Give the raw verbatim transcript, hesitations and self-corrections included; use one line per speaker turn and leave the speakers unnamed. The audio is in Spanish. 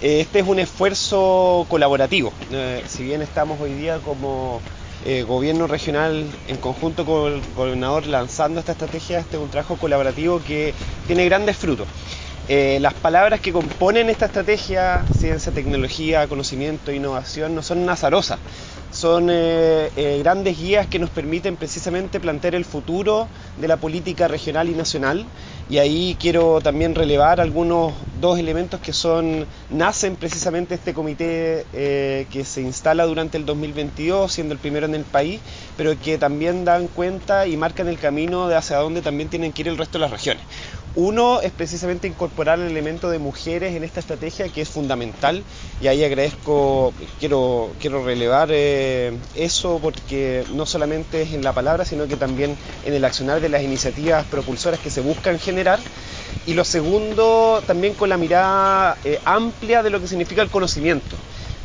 Este es un esfuerzo colaborativo. Eh, si bien estamos hoy día como eh, gobierno regional en conjunto con el gobernador lanzando esta estrategia, este es un trabajo colaborativo que tiene grandes frutos. Eh, las palabras que componen esta estrategia, ciencia, tecnología, conocimiento, innovación, no son azarosas. Son eh, eh, grandes guías que nos permiten precisamente plantear el futuro de la política regional y nacional. Y ahí quiero también relevar algunos dos elementos que son nacen precisamente este comité eh, que se instala durante el dos mil veintidós, siendo el primero en el país, pero que también dan cuenta y marcan el camino de hacia dónde también tienen que ir el resto de las regiones. Uno es precisamente incorporar el elemento de mujeres en esta estrategia, que es fundamental, y ahí agradezco, quiero, quiero relevar eh, eso, porque no solamente es en la palabra, sino que también en el accionar de las iniciativas propulsoras que se buscan generar. Y lo segundo, también con la mirada eh, amplia de lo que significa el conocimiento.